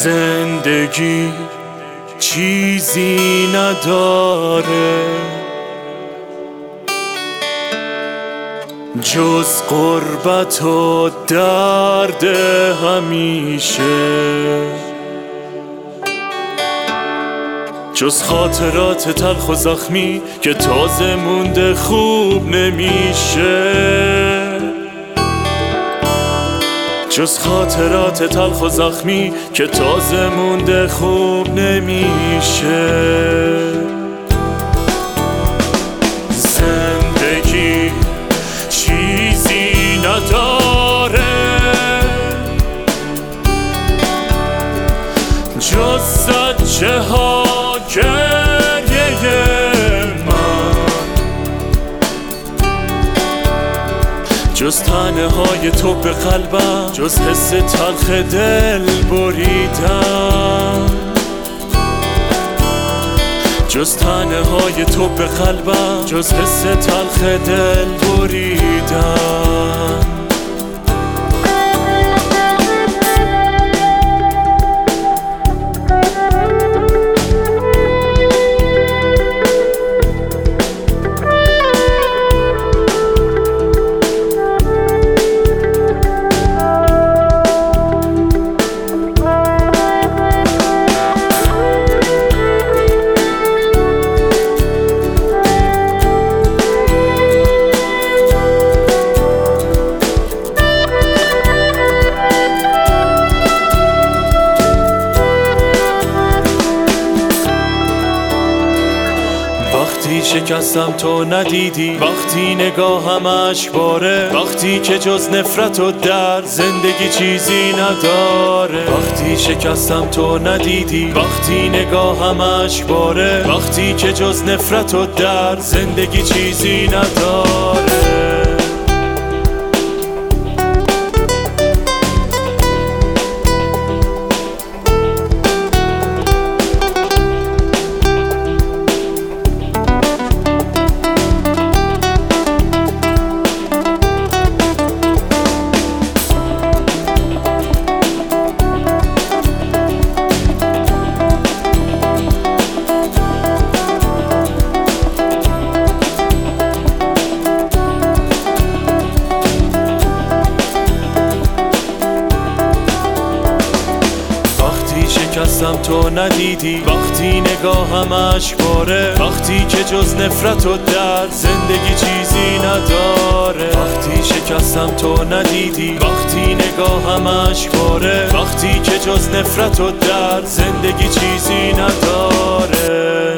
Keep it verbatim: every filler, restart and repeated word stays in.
زندگی چیزی نداره جز غربت و درد همیشه، جز خاطرات تلخ و زخمی که تازه مونده خوب نمیشه، جز خاطرات تلخ و زخمی که تازه مونده خوب نمیشه. زندگی چیزی نداره جز زجه ها گریه من، جز تنه های تو به قلبم، جز حس تلخ دل بریدن، جز تنه های تو به قلبم، جز حس تلخ دل بریدن. وقتی شکستم تو ندیدی، وقتی نگاهم اشکباره، وقتی که جز نفرت و درد زندگی چیزی نداره. وقتی شکستم تو ندیدی، وقتی نگاهم اشکباره، وقتی که جز نفرت و درد زندگی چیزی نداره. شکستم تو ندیدی، وقتی نگاهم اشکباره، وقتی که جز نفرت و درد زندگی چیزی نداره. وقتی شکستم تو ندیدی، وقتی نگاهم اشکباره، وقتی که جز نفرت و درد زندگی چیزی نداره.